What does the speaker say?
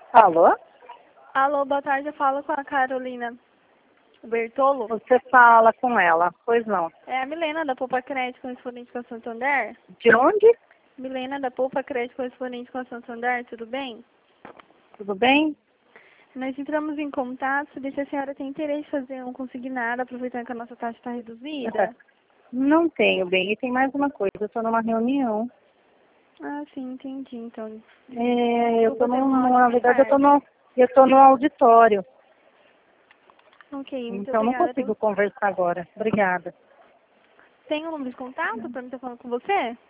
Alô? Alô, boa tarde, eu falo com a Carolina Bertolo. Você fala com ela, pois não. É a Milena da Poupa Crédito correspondente com a Santander? De onde? Milena da Poupa Crédito correspondente com a Santander, tudo bem? Tudo bem? Nós entramos em contato, saber se a senhora tem interesse em fazer um consignado, aproveitando que a nossa taxa está reduzida. Não tenho, bem. E tem mais uma coisa, eu estou numa reunião. Ah, sim, entendi, então. Eu estou na na verdade, eu tô no auditório. Ok, muito Então não obrigada. consigo conversar agora. Obrigada. Tem um número de contato para mim estar falando com você?